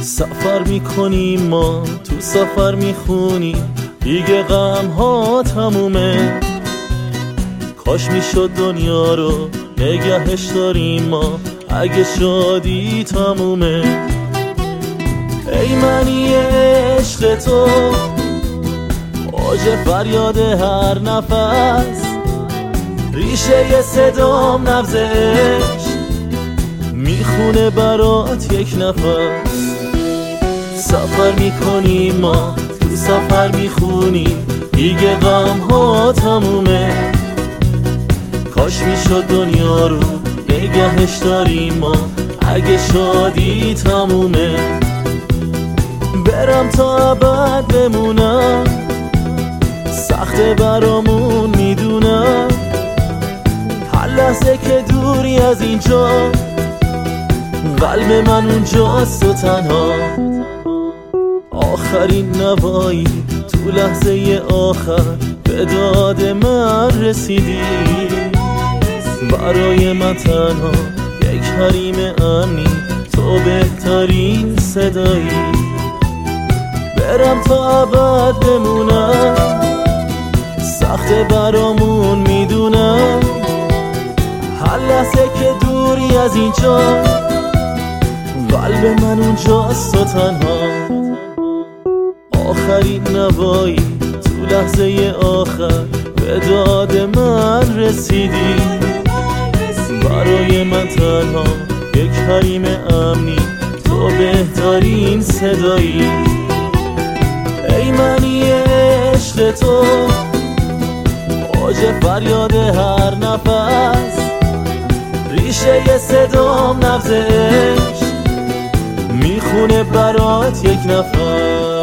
سفر میکنیم ما تو سفر میخونیم دیگه غم ها تمومه. کاش میشد دنیا رو نگهش داریم ما اگه شادی تمومه. ای منی عشق تو اوج فریاد هر نفس، ریشه صدام نبض عشق میخونه برات یک نفس. سفر میکنیم ما تو سفر میخونیم دیگه غم ها تمومه. کاش میشد دنیا رو نگهش داریم ما اگه شادی تمومه. برم تا ابد بمونم سخته برامون میدونم، هر لحظه که دوری از اینجا قلب من اونجاست و تنها. آخرین نوایی تو لحظه آخر به داد من رسیدی، برای من تنها یک حریم امنی، تو بهترین صدایی. برم تا ابد بمونم سخته برامون میدونم، هر لحظه که دوری از اینجا قلب من اونجاست و تنها. آخرین نوایی تو لحظه آخر به داد من رسیدی، برای من تنها یک حریم امنی، تو بهترین صدایی. ای منی عشق تو اوج فریاد هر نفس، ریشه صدام نبض عشق میخونه برات یک نفس.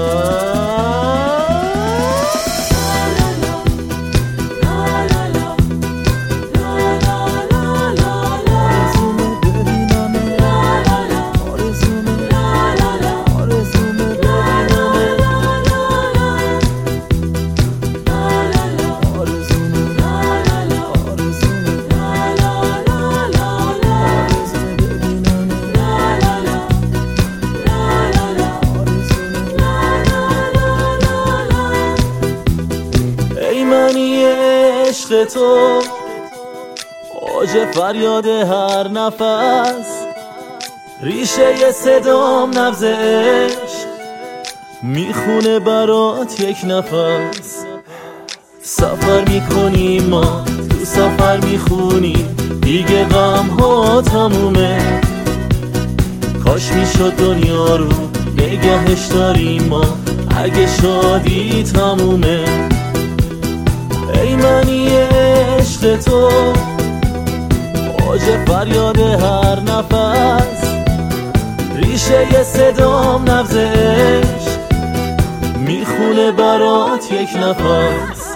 منی عشق تو اوج فریاد هر نفس، ریشه صدام نبض عشق میخونه برات یک نفس. سفر میکنیم ما تو سفر میخونیم دیگه غم ها تمومه. کاش میشد دنیا رو نگهش داریم ما اگه شادی تمومه. ای منی عشق تو اوج فریاد هر نفس، ریشه صدام نبض عشق میخونه برات یک نفس.